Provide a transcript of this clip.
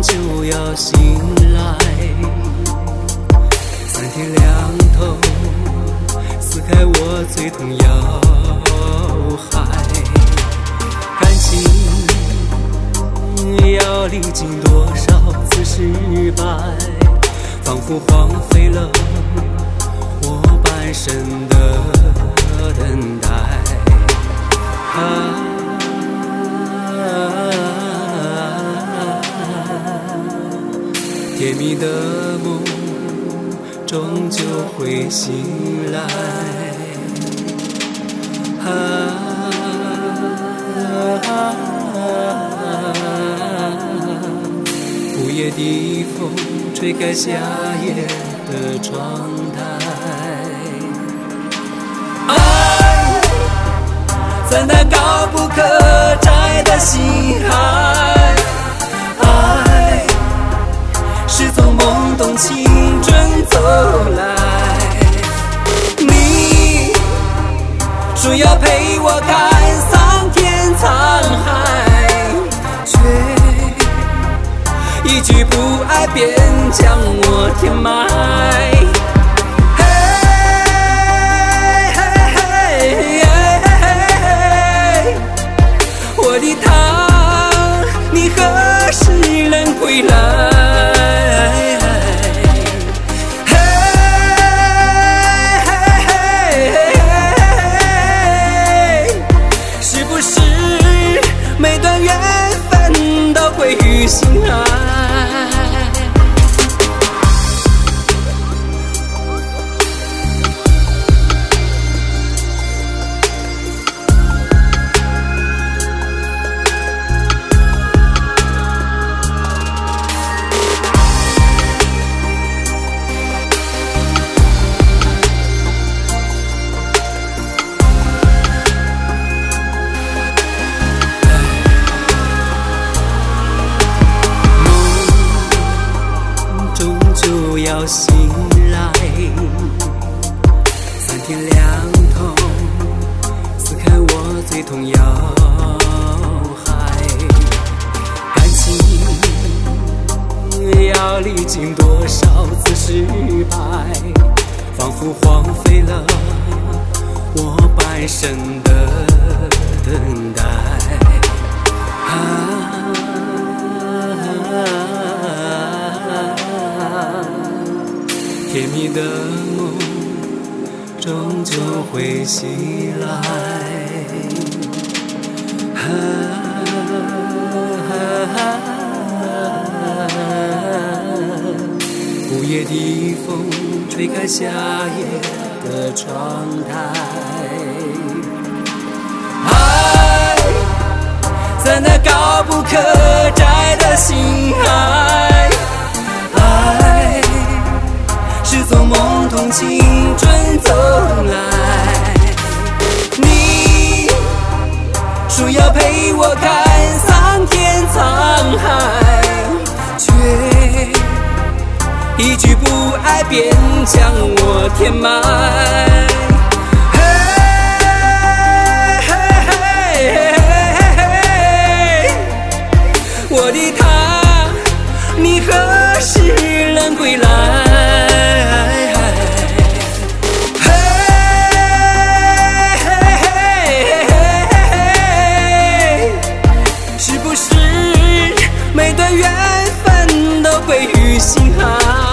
就要醒来。三天两头撕开我最痛要害，感情要历经多少次失败，仿佛荒废了我半生的等待。甜蜜的梦终究会醒来。午夜的风吹开夏夜的窗台，爱在那高不可摘的星海，爱是从懵懂青春走来。你说要陪我看桑田沧海，却一句不爱便将我填埋。我的他，你何时能归来？是不是每段缘分都归于心爱？就要醒来，三天两头撕开我最痛要害，感情要历经多少次失败，仿佛荒废了我半生的等待。甜蜜的梦终究会醒来。午夜的风吹开夏夜的窗台，爱在那高不可摘的星海，爱是从懵懂青春走来。你说要陪我看桑田沧海，却一句不爱便将我填埋。我的他，你何时能归来？是不是每段缘分都归于心海？